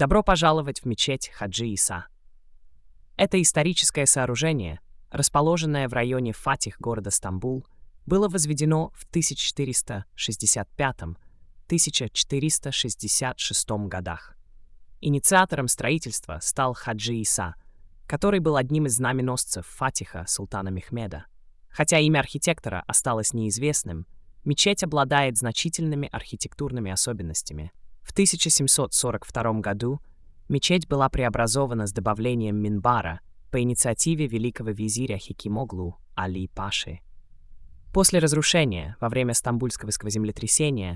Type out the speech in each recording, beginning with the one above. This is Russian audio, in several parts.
Добро пожаловать в мечеть Хаджи Иса. Это историческое сооружение, расположенное в районе Фатих города Стамбул, было возведено в 1465-1466 годах. Инициатором строительства стал Хаджи Иса, который был одним из знаменосцев Фатиха султана Мехмеда. Хотя имя архитектора осталось неизвестным, мечеть обладает значительными архитектурными особенностями. В 1742 году мечеть была преобразована с добавлением минбара по инициативе великого визиря Хикимоглу Али Паши. После разрушения во время Стамбульского землетрясения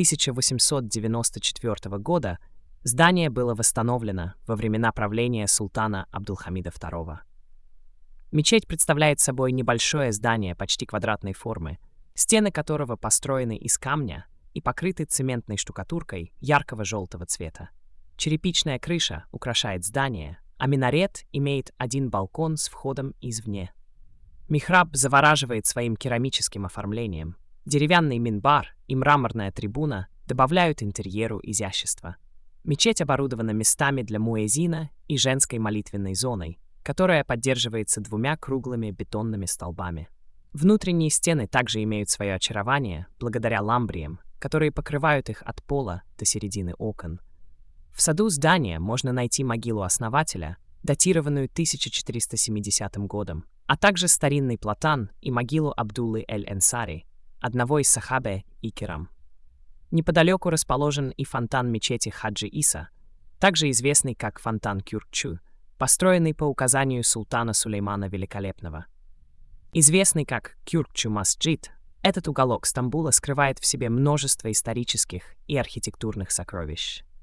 1894 года здание было восстановлено во времена правления султана Абдулхамида II. Мечеть представляет собой небольшое здание почти квадратной формы, стены которого построены из камня и покрыты цементной штукатуркой яркого желтого цвета. Черепичная крыша украшает здание, а минарет имеет один балкон с входом извне. Михраб завораживает своим керамическим оформлением. Деревянный минбар и мраморная трибуна добавляют интерьеру изящества. Мечеть оборудована местами для муэзина и женской молитвенной зоной, которая поддерживается двумя круглыми бетонными столбами. Внутренние стены также имеют свое очарование благодаря ламбриям, которые покрывают их от пола до середины окон. В саду здания можно найти могилу основателя, датированную 1470 годом, а также старинный платан и могилу Абдуллы эль-Энсари, одного из сахабе и керам. Неподалеку расположен и фонтан мечети Хаджи Иса, также известный как фонтан Кюркчу, построенный по указанию султана Сулеймана Великолепного. Известный как Кюркчу Масджид, этот уголок Стамбула скрывает в себе множество исторических и архитектурных сокровищ.